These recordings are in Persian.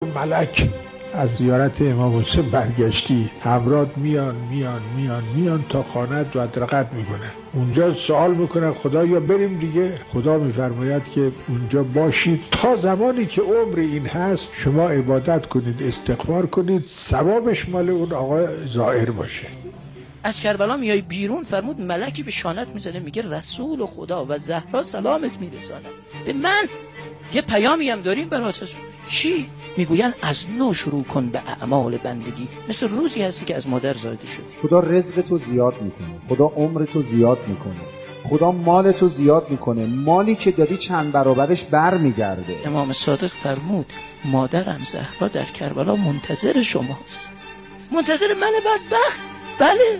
ملک از زیارت امام حسین برگشتی، همراه میان تا خانه دعا میکنن. اونجا سوال میکنن خدایا بریم دیگه. خدا میفرماید که اونجا باشید تا زمانی که عمر این هست، شما عبادت کنید، استغفار کنید، ثوابش مال اون آقا زائر باشه. از کربلا میای بیرون، فرمود ملکی به شانت میزنه میگه رسول خدا و زهرا سلامت میرساند به من. یه پیامی هم داریم برات. چی؟ میگوین از نو شروع کن به اعمال بندگی، مثل روزی هستی که از مادر زاده شد. خدا رزق تو زیاد میکنه، خدا عمر تو زیاد میکنه، خدا مال تو زیاد میکنه. مالی که دادی چند برابرش بر میگرده. امام صادق فرمود مادرم زهرا در کربلا منتظر شماست. منتظر من بدبخت؟ بله.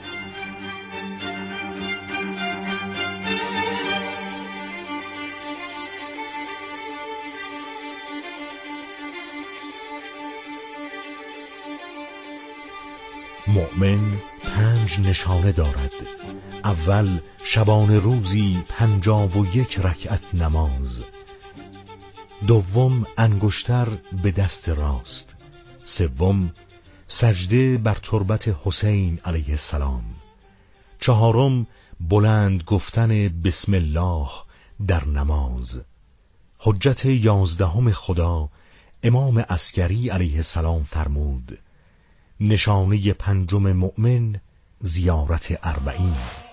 مؤمن 5 نشانه دارد. اول شبانه روزی 51 رکعت نماز. دوم انگشتر به دست راست. سوم سجده بر تربت حسین علیه السلام. چهارم بلند گفتن بسم الله در نماز. حجت 11 خدا امام عسکری علیه السلام فرمود نشانه 5 مؤمن زیارت 40.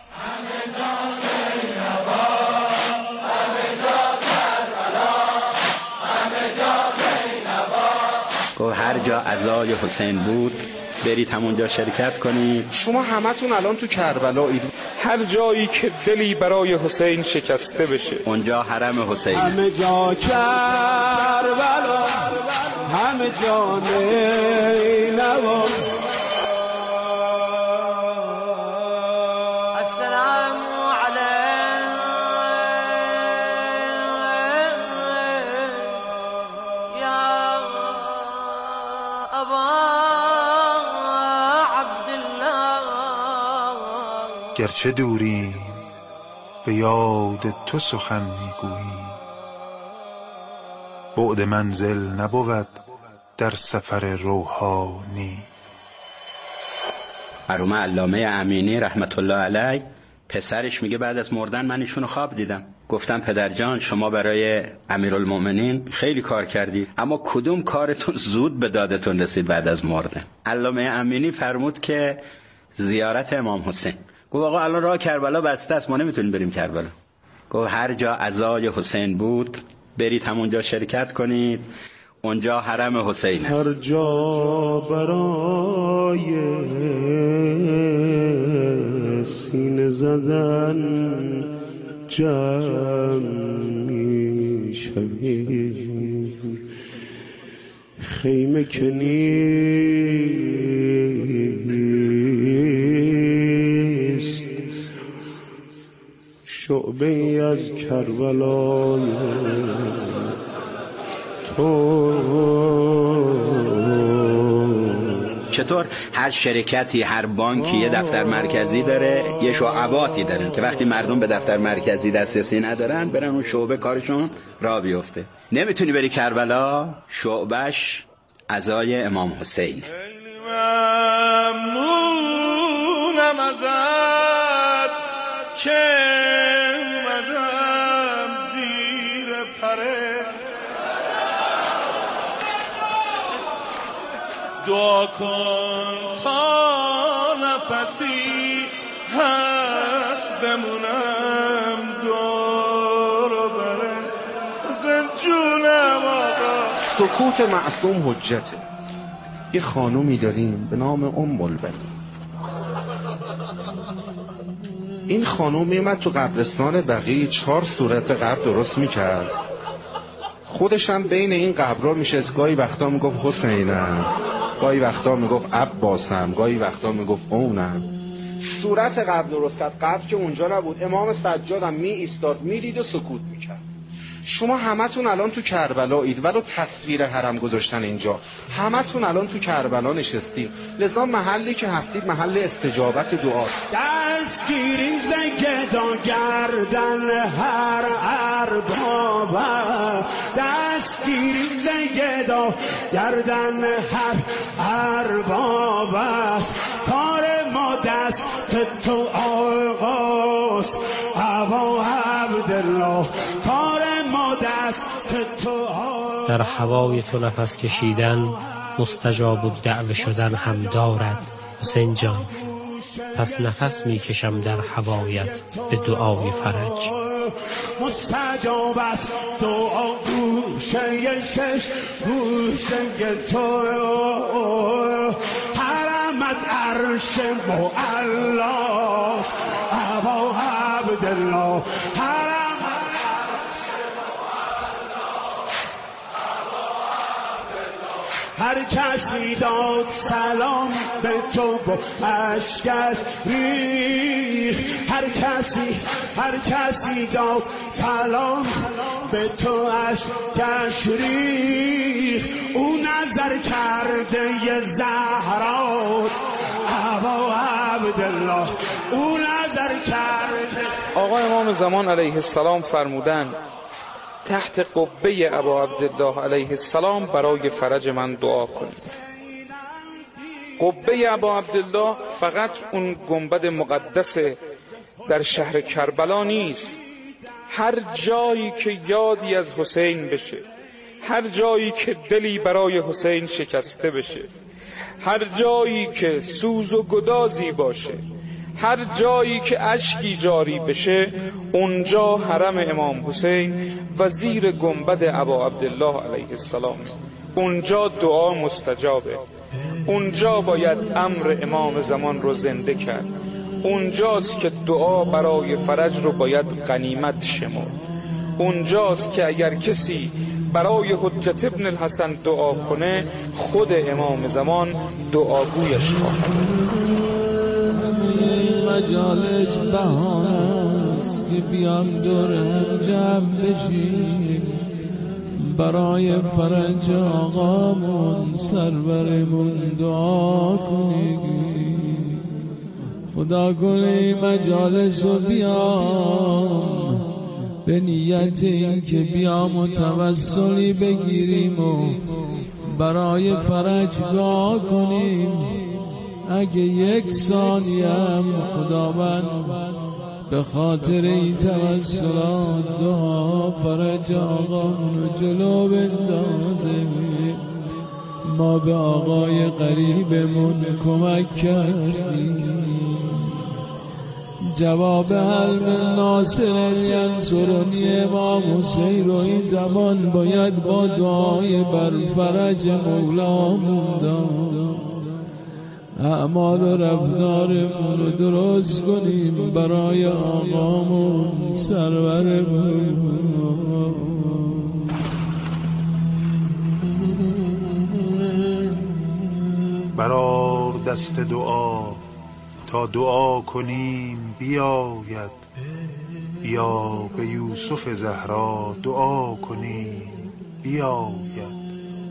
گفت هر جا عزای حسین بود برید همونجا شرکت کنید. شما همتون الان تو کربلایید. هر جایی که دلی برای حسین شکسته بشه اونجا حرم حسین. همه جا کربلا، همه جا نینوا. گرچه دوری به یاد تو سخن میگویی، بعد منزل نبود در سفر روحانی. مرحوم علامه امینی رحمت الله علیه پسرش میگه بعد از مردن من ایشونو خواب دیدم. گفتم پدرجان شما برای امیرالمومنین خیلی کار کردید، اما کدوم کارتون زود به دادتون رسید بعد از مردن؟ علامه امینی فرمود که زیارت امام حسین. گفت آقا الان راه کربلا بسته است، ما نمیتونیم بریم کربلا. گفت هر جا عزای حسین بود برید همونجا شرکت کنید، اونجا حرم حسین است. هر جا برای سینه زدن جمع می‌شویم، خیمه که نیست شعبه از کربلای چطور هر شرکتی هر بانکی یه دفتر مرکزی داره، یه شعباتی داره که وقتی مردم به دفتر مرکزی دسترسی ندارن برن اون شعبه کارشون راه بیفته. نمیتونی بری کربلا، شعبش عزای امام حسین. خیلی ممنونم ازت که اومدم زیر پرت، دعا کن تا نفسی هست بمونم دور و برت. حسین جونم آقا. سکوت معصوم حجته. یه خانومی داریم به نام ام البنین. این خانوم میومد تو قبرستان بقیع 4 صورت قبر درست میکرد. خودش هم بین این قبرها میشست، گاهی وقتا میگفت حسینم، گاهی وقتا میگفت عباسم، گاهی وقتا میگفت اونم. صورت قبر درست کرد. قبر که اونجا نبود. امام سجاد هم می ایستاد میدید و سکوت میکرد. شما همتون الان تو کربلایید، ولو تصویر حرم گذاشتن اینجا. همتون الان تو کربلا نشستید، لذا محلی که هستید محل استجابت دعا. دستگیری زنگدا گردن هر ارباب، دست دستگیری زیدا گردن هر ارباب است. کار ما دست تو آقاست ابا عبدالله، کار ما دست تو آقاست. در هوای تو نفس کشیدن مستجاب الدعوه شدن هم دارد حسین جان، پس نفس میکشم در هوایت به دعای فرج. مستجاب است دعا گوشه شش گوشه تو، حرمت عرش معلاست ابا عبدالله، هر کسی داد سلام به تو و اشکش ریخ، هر کسی داد سلام به تو اشکش ریخ. او نظر کرده ی زهراست ابا عبدالله، او نظر کرده. آقا امام زمان علیه السلام فرمودند تحت قبه ابا عبدالله علیه السلام برای فرج من دعا کنید. قبه ابا عبدالله فقط اون گنبد مقدس در شهر کربلا نیست. هر جایی که یادی از حسین بشه، هر جایی که دلی برای حسین شکسته بشه، هر جایی که سوز و گدازی باشه، هر جایی که اشکی جاری بشه، اونجا حرم امام حسین و زیر گنبد ابا عبدالله علیه السلام، اونجا دعا مستجابه. اونجا باید امر امام زمان رو زنده کرد. اونجاست که دعا برای فرج رو باید غنیمت شمرد. اونجاست که اگر کسی برای حجت ابن الحسن دعا کنه، خود امام زمان دعاگویش خواهد. مجالس بهانه است که بیام دور هم جمع بشیم، برای فرج آقامون سرورمون دعا کنیم. خدا گلی مجالس رو بیام به نیت این که بیام و توسلی بگیریم و برای فرج دعا کنیم. اگه یک ثانیه هم خداوند به خاطر این توسلات دعا فرج آقامونو جلو بندازه، ما به آقای قریبمون کمک کردیم. جواب علم ناصر ینصرنی امام حسین رو این زمان باید با دعای بر فرج مولامون داد. اعمال و رفتارمون رو درست کنیم برای آقامون سرورمون. برار دست دعا تا دعا کنیم بیاید، بیا به یوسف زهرا دعا کنیم بیاید.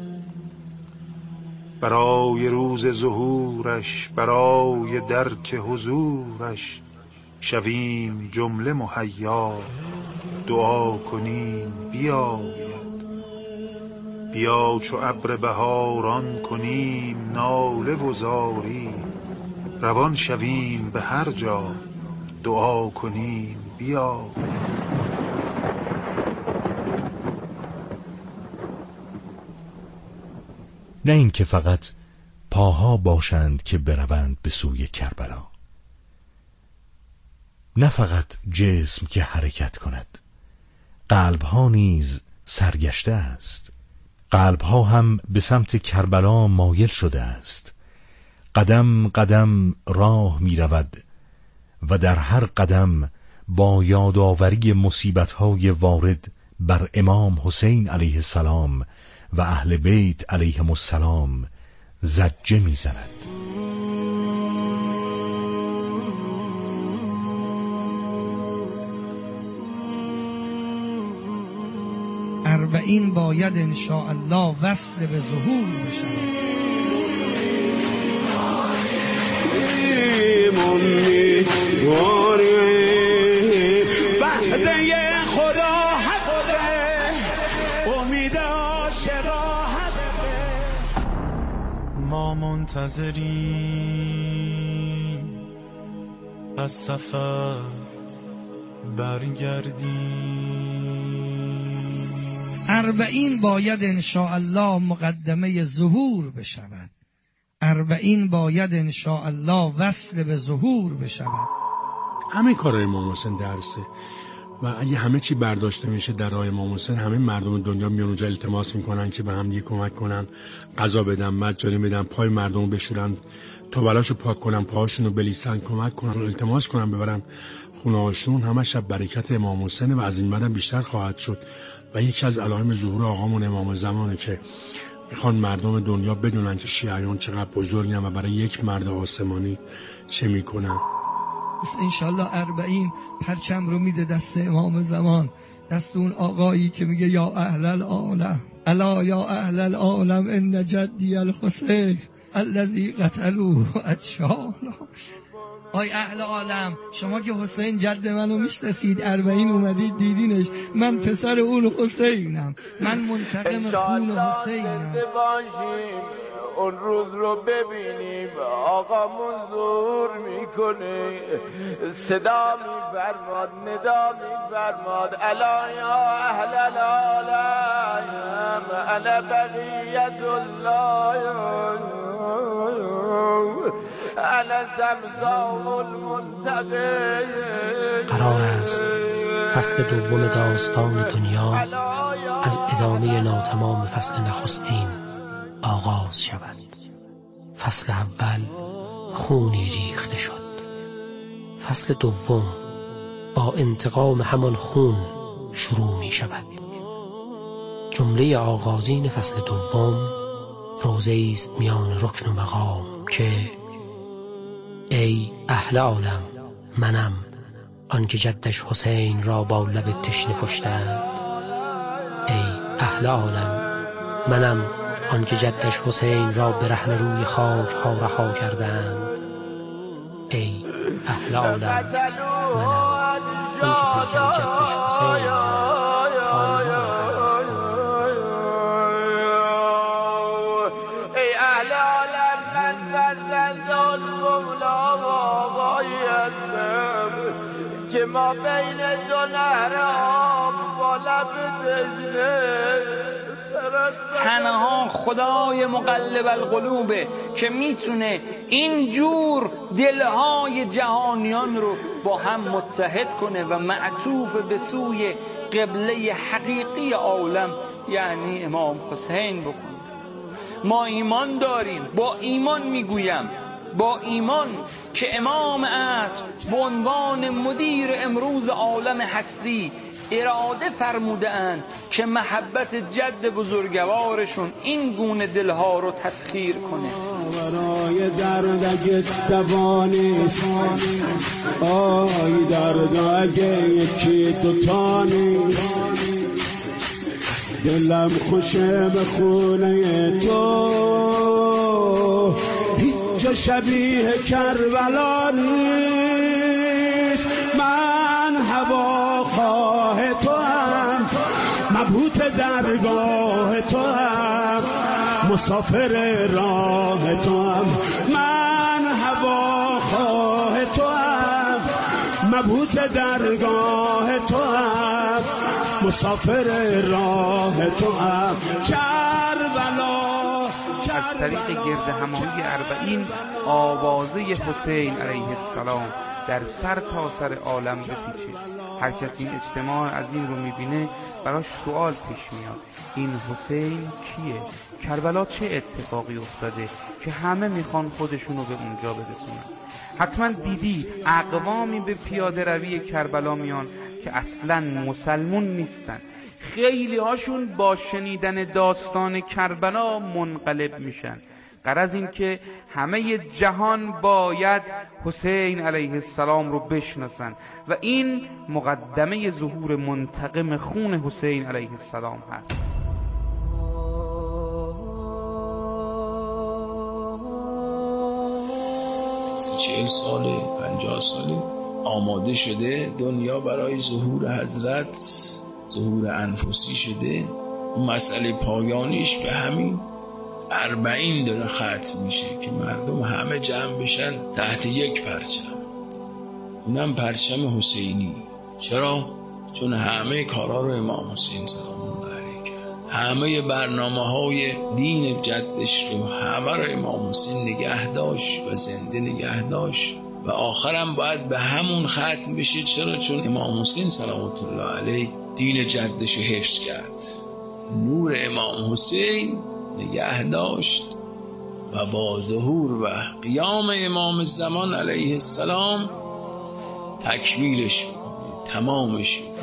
برای روز ظهورش، برای درک حضورش، شویم جمله مهیا دعا کنیم بیاید. بیا چو ابر بهاران کنیم ناله و زاری، روان شویم به هر جا دعا کنیم بیاید. نه این که فقط پاها باشند که بروند به سوی کربلا، نه فقط جسم که حرکت کند، قلبها نیز سرگشته است. قلبها هم به سمت کربلا مایل شده است. قدم قدم راه می رود و در هر قدم با یادآوری مصیبت‌های وارد بر امام حسین علیه السلام و اهل بیت علیهم السلام زجه می زند. اربعین باید انشاءالله وصل به ظهور بشه. بعد خدا حقه امید ما منتظریم از سفر برگردیم. 40 باید انشاءالله مقدمه ظهور بشود. 40 باید انشاءالله وصل به ظهور بشود. همه کارهای امام حسین درسه و اگه همه چی برداشته میشه در راه امام حسین، همه مردم دنیا میان اونجا التماس میکنن که به هم دیگه کمک کنن، غذا بدن، مجانی بدن، پای مردم بشورن، تاولاشو پاک کنن، پاهاشونو بلیسن، کمک کنن، التماس کنن ببرن خونه‌هاشون. همه شب برکت امام حسین و از این بعدم بیشتر خواهد شد و یکی از علائم ظهور آقامون امام زمانه که میخوان مردم دنیا بدونن که شیعیان چقدر بزرگن و برای یک مرد آسمانی چه میکنن. انشالله 40 پرچم رو میده دست امام زمان، دست اون آقایی که میگه یا اهل العالم الا یا اهل العالم ان جدی الحسین الذی قتلوه اتشانا. آی اهل عالم، شما که حسین جد منو میشناسید، 40 اومدید دیدینش، من پسر اون حسینم، من منتقم خون حسینم. اون روز رو ببینیم آقامون ظهور میکنه، صدا میفرماد، ندا میفرماد الا یا اهل العالم انا بقیت الله انا سمسام المنتقم. قرار است فصل دوم داستان دنیا از ادامه ناتمام فصل نخستین آغاز شود. فصل اول خونی ریخته شد، فصل دوم با انتقام همان خون شروع می شود. جمله آغازین فصل دوم روزه است میان رکن و مقام که ای اهل عالم، منم آنکه جدش حسین را با لب تشنه کشتند. ای اهل عالم، منم آنکه جدش حسین را برهنه روی خاک ها رها کردند. ای اهل عالم، منم آنکه پیکر جدش حسین را پایمان عرض کردند. ای اهل عالم، من فرزند المولا و آقای هستم که ما بین دو نهر آب با لب تشنه. تنها خدای مقلب القلوبه که میتونه اینجور دلهای جهانیان رو با هم متحد کنه و معطوف به سوی قبله حقیقی عالم یعنی امام حسین بکنه. ما ایمان داریم، با ایمان میگویم، با ایمان که امام عصر به عنوان مدیر امروز عالم هستی اراده فرموده اند که محبت جد بزرگوارشون این گونه دلها رو تسخیر کنه. برای درد اگه دوا نیست، آی درد اگه یکی دوتا نیست، دلم خوشه به خونه تو، هیچ جا شبیه کربلا نیست. من هواخواه تو هم، مبهوت درگاه تو هم، مسافر راه تو هم. من هواخواه تو هم، مبهوت درگاه تو هم، مسافر راه تو هم. کربلا از طریق گرد همایی 40 آوازه حسین علیه السلام در سر تا سر عالم بپیچه. هر کسی این اجتماع عظیم رو میبینه براش سوال پیش میاد، این حسین کیه؟ کربلا چه اتفاقی افتاده که همه میخوان خودشونو به اونجا برسونن؟ حتما دیدی اقوامی به پیاده روی کربلا میان که اصلا مسلمون نیستن. خیلی هاشون با شنیدن داستان کربلا منقلب میشن. غرض این که همه جهان باید حسین علیه السلام رو بشناسن و این مقدمه ظهور منتقم خون حسین علیه السلام هست. 40 ساله 50 ساله آماده شده دنیا برای ظهور حضرت، ظهور انفسی شده. مسئله پایانیش به همین 40 داره ختم میشه که مردم همه جمع بشن تحت یک پرچم، اونم پرچم حسینی. چرا؟ چون همه کارا رو امام حسین سلام الله علیه کرد، همه برنامه‌های دین جدش رو همه رو امام حسین نگه داشت و زنده نگه داشت و آخرم باید به همون ختم بشه. چرا؟ چون امام حسین سلامت الله علیه دین جدش رو حفظ کرد، نور امام حسین نگه داشت و با ظهور و قیام امام زمان علیه السلام تکمیلش میکنه، تمامش میکنه.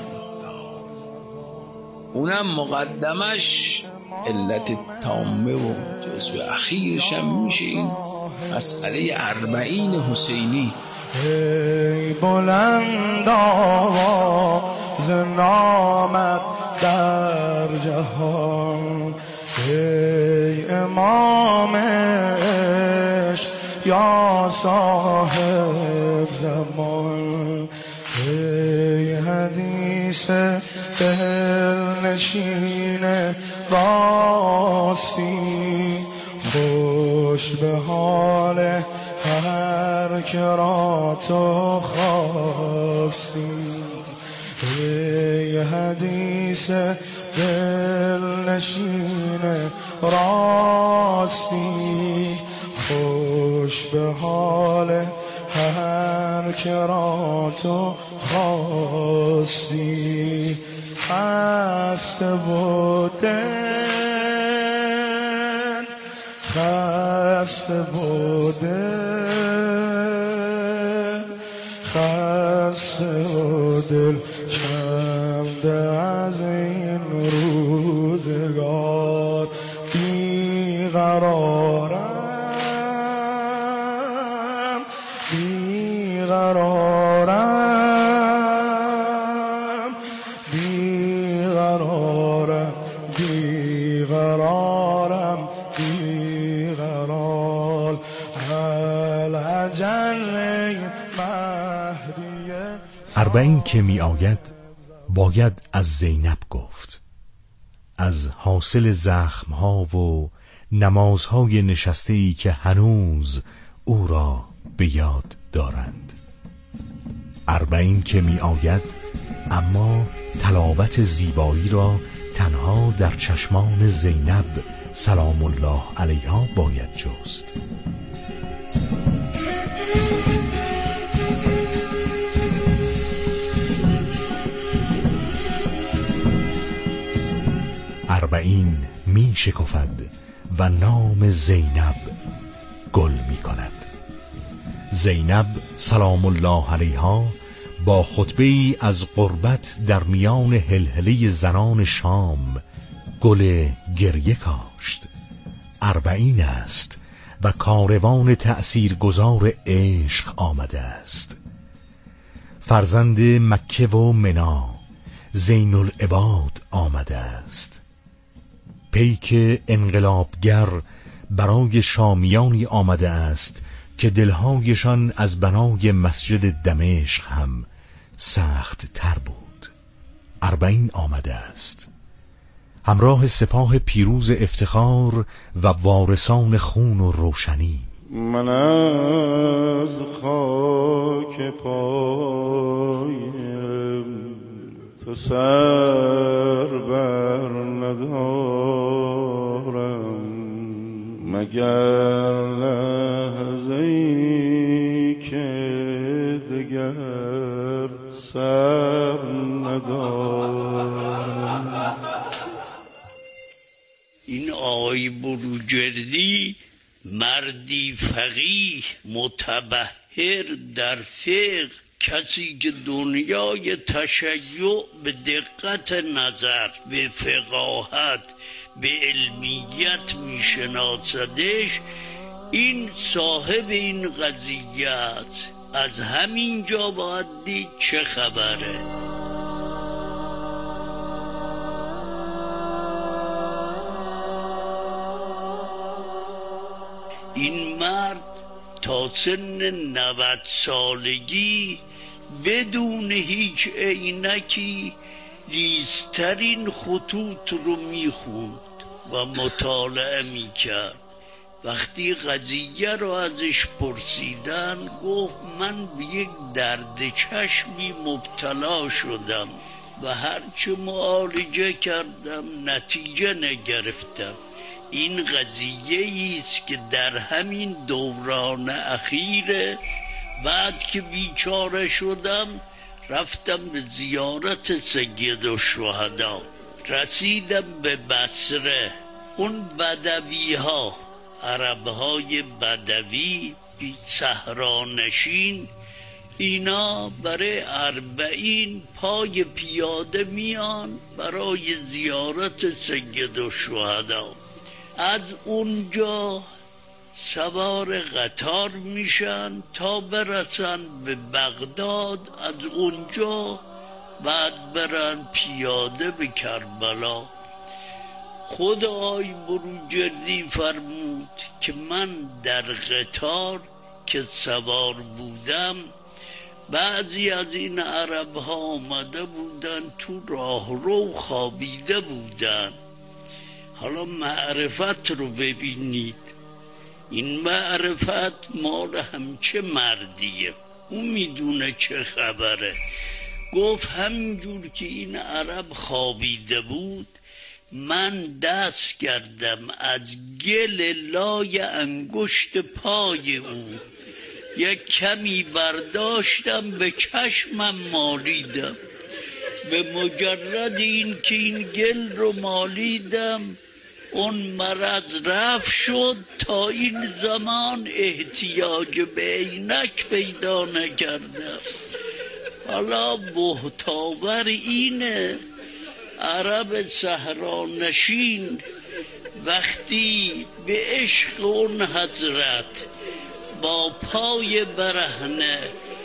اونم مقدمش علت تامه و جزو اخیرش هم میشه این مسئله 40 حسینی. ای بلند آواز نامت در جهان، ای امام عشق یا صاحب زمان، ای حدیث دلنشین راستی، خوش به حال هر که را تو خواستی، ای حدیث دلنشین راستی، خوش به حال هر که را تو خواستی. خسته بودن، خسته بودن، خسته بودن کمده از این روزگار، بیقرارم، بیقرارم، بیقرارم، بیقرارم، بیقرار. العجل مهدی 40 که می آید باید از زینب گفت، از حاصل زخمها و نمازهای نشسته‌ای که هنوز او را به یاد دارند. 40 که می آید اما تلاوت زیبایی را تنها در چشمان زینب سلام الله علیها باید جست. اربعین می شکفد و نام زینب گل می کند. زینب سلام الله علیها با خطبه‌ای از قربت در میان هلهله زنان شام گل گریه کاشت. 40 است و کاروان تأثیرگذار عشق آمده است. فرزند مکه و منا زین العباد آمده است. پیک انقلابگر برای شامیانی آمده است که دلهایشان از بنای مسجد دمشق هم سخت تر بود. 40 آمده است همراه سپاه پیروز افتخار و وارثان خون و روشنی. من از خاک پایم تو سر بر ندارم، مگر لحظه‌ای که دگر سر ندارم. این آقای بروجردی مردی فقیه متبحر در فقه، کسی که دنیای تشیع به دقت نظر، به فقاهت، به علمیت میشناسدش، این صاحب این قضیه است. از همینجا باید دید چه خبره. این مرد تا سن 90 سالگی بدون هیچ عینکی لیسترین خطوط رو میخوند و مطالعه میکرد. وقتی قضیه رو ازش پرسیدن گفت من به یک درد چشمی مبتلا شدم و هرچه معالجه کردم نتیجه نگرفتم. این قضیه است که در همین دوران اخیره بعد که بیچاره شدم رفتم به زیارت سید الشهدا. رسیدم به بصره. اون بدوی ها، عرب های بدوی صحرانشین، اینا برای 40 پای پیاده میان برای زیارت سید الشهدا. از اونجا سوار قطار میشن تا برسن به بغداد، از اونجا بعد برن پیاده به کربلا. خود آقای بروجردی فرمود که من در قطار که سوار بودم بعضی از این عرب ها آمده بودن تو راهرو خوابیده بودن. حالا معرفت رو ببینید، این معرفت مال همچه مردیه، اون میدونه چه خبره. گفت همینجور که این عرب خوابیده بود من دست کردم از گل لای انگشت پای او یک کمی برداشتم به چشمم مالیدم. به مجرد این که این گل رو مالیدم اون مرض رفت شد. تا این زمان احتیاج به عینک پیدا نکردم. حالا بهتاور اینه عرب صحرانشین وقتی به عشق اون حضرت با پای برهنه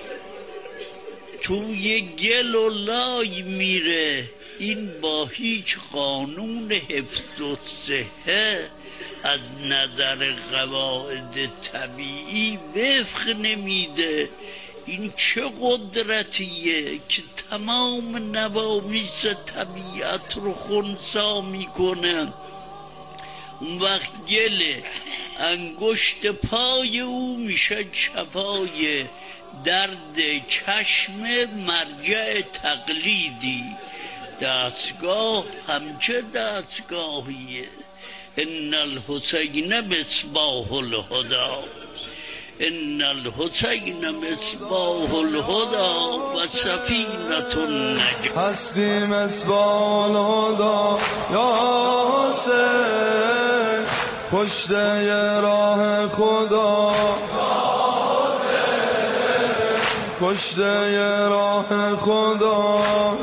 توی گل و لای میره، این با هیچ قانون حفظ و صحه از نظر قواعد طبیعی وفق نمیده. این چه قدرتیه که تمام نوامیس طبیعت رو خنثی میکنه. اون وقت گل انگشت پای او میشه شفای درد چشم مرجع تقلیدی. دستگاه همچه دستگاهیه. ان الحسین مصباح الهدی، ان الحسین مصباح الهدی و سفینة النجاة. هستی مصباح الهدی یا حسین، پشت راه خدا پشت راه خدا.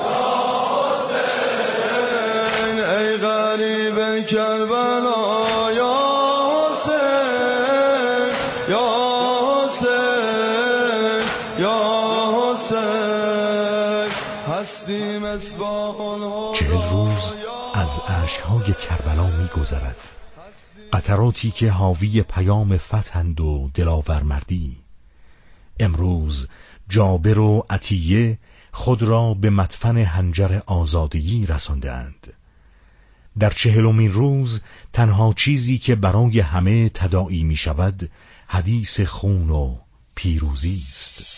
ای غریب کربلا یا حسین یا حسین یا حسین، هستی مصباح الهدی. 40 روز از اشک‌های کربلا می‌گذرد، قطراتی که حاوی پیام فتحند و دلاورمردی. امروز جابر و عطیه خود را به مدفن حنجر آزادگی رساندند. در 40مین روز تنها چیزی که برای همه تداعی می شود حدیث خون و پیروزی است.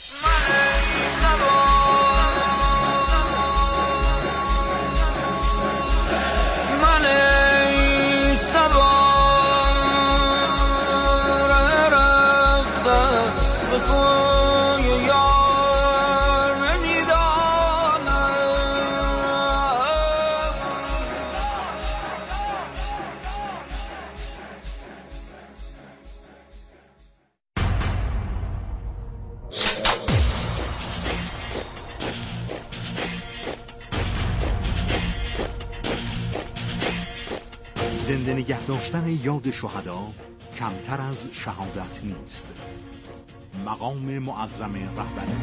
زنده نگه داشتن یاد شهدا کمتر از شهادت نیست. مقام معظم رهبری.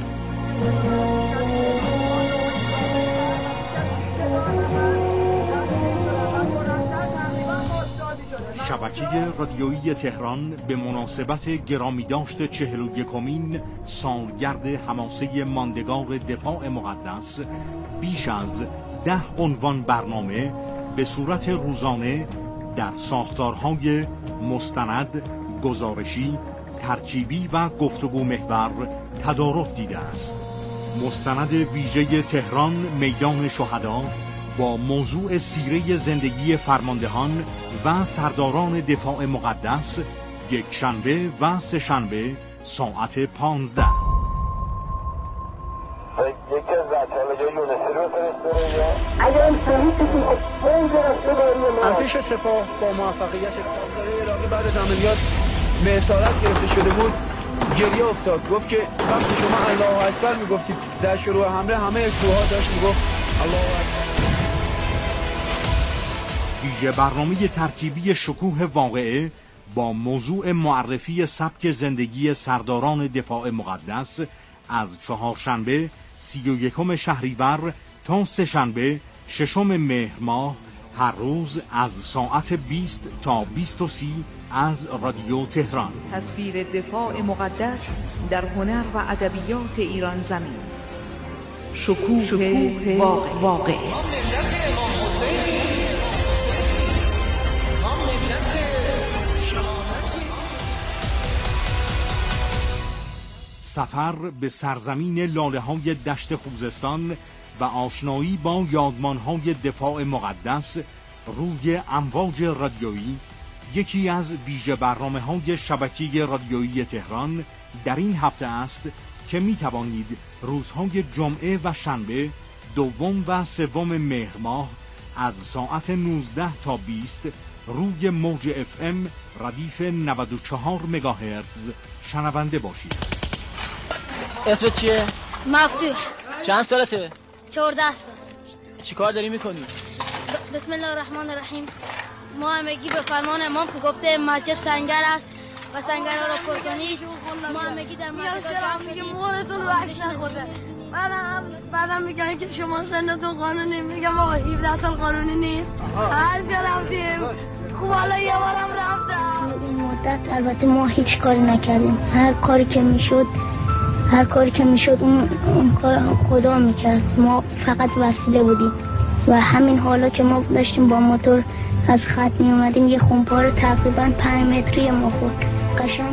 شبکه رادیویی تهران به مناسبت گرامی داشت 41مین سالگرد حماسه ماندگار دفاع مقدس بیش از 10 عنوان برنامه به صورت روزانه در ساختارهای مستند، گزارشی، ترکیبی و گفتگو محور تدارک دیده است. مستند ویژه تهران میدان شهدا با موضوع سیره زندگی فرماندهان و سرداران دفاع مقدس، یک شنبه و سه شنبه ساعت 15. ارتش سپاه با موفقیت عراقی بعد از عملیات به اسارت گرفته شده بود گریه افتاد. گفت که وقتی شما الله اکبر میگفتید در شروع حمله همه کوهها داشت میگفت الله اکبر. ویژه برنامه ترکیبی شکوه واقعه با موضوع معرفی سبک زندگی سرداران دفاع مقدس از چهارشنبه 31 شهریور تا سه‌شنبه 6 مهر ماه هر روز از ساعت 20 تا 20:30 از رادیو تهران. تصویر دفاع مقدس در هنر و ادبیات ایران زمین. شکوه واقع. سفر به سرزمین لاله‌های دشت خوزستان و آشنایی با یادمان‌های دفاع مقدس روی امواج رادیویی یکی از ویژه برنامه‌های شبکه رادیویی تهران در این هفته است که می‌توانید روزهای جمعه و شنبه 2 و 3 مهر ماه از ساعت 19 تا 20 روی موج FM ردیف 94 مگاهرتز شنونده باشید. اسمت چیه؟ مفتوح. چند سالته؟ 14 سال. چی کار داری میکنی؟ بسم الله الرحمن الرحیم. ما همگی به فرمان امام که گفته مسجد سنگر است و سنگر ها را پر کنید. ما همگی در مسجد میگه مورتون رو عکس نخورده. بعدم میگن که شما سنتون قانونی. میگم آقا 17 سال قانونی نیست. هر جا رفتیم خوب حالا یه بارم رفتم. این مدت البته ما هیچ کاری نکردیم. هر کاری که میشد اون کار خدا میکرد. ما فقط وسیله بودیم و همین حالا که ما داشتیم با موتور از خط میومدیم یه خونپار تقریبا 5 متری ما خورد. قشنگ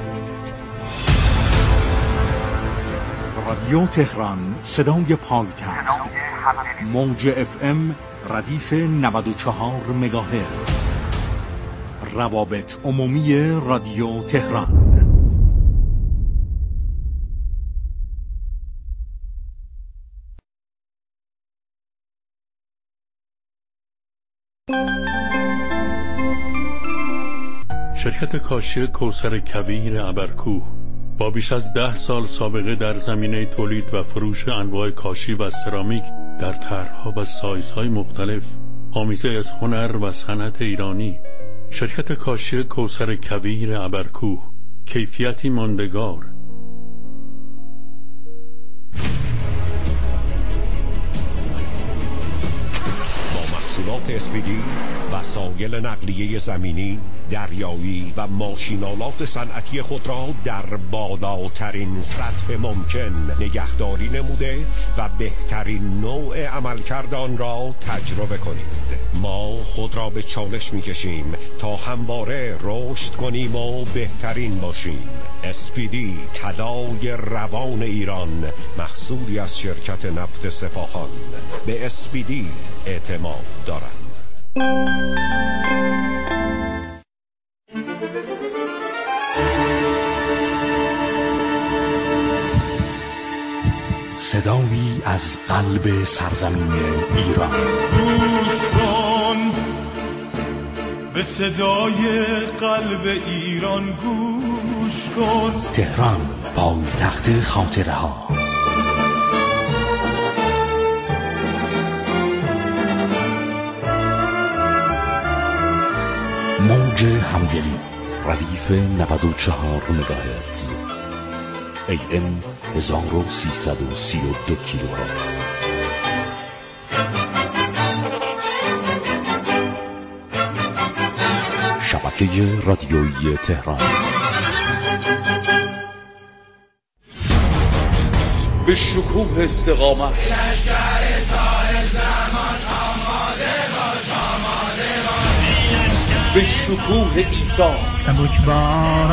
رادیو تهران صدای پایتخت، موج FM ردیف 94 مگاهرتز. روابط عمومی رادیو تهران. شرکت کاشی کوثر کویر ابرکوه با بیش از 10 سال سابقه در زمینه تولید و فروش انواع کاشی و سرامیک در طرح‌ها و سایزهای مختلف، آمیزه از هنر و صنعت ایرانی. شرکت کاشی کوثر کویر ابرکوه، کیفیتی ماندگار. محصولات اسپیدی، وسایل نقلیه زمینی، دریایی و ماشینالات صنعتی خود را در بالاترین سطح ممکن نگهداری نموده و بهترین نوع عملکرد آن را تجربه کنید. ما خود را به چالش می‌کشیم تا همواره رشد کنیم و بهترین باشیم. اسپیدی، طلای روان ایران، محصولی از شرکت نفت سپاهان. به اسپیدی اعتماد دارند. صدایی از قلب سرزمین ایران. گوش کن به صدای قلب ایران، گوش کن. تهران، پایتخت خاطره ها. موج همدلی ردیف 94 مگاهرتز، AM 1332 کیلوهرتز. شبکه رادیویی تهران. به شکوه استقامت. لشکر طاهر زمان آماده باش، آماده باش. به شکوه عیسی.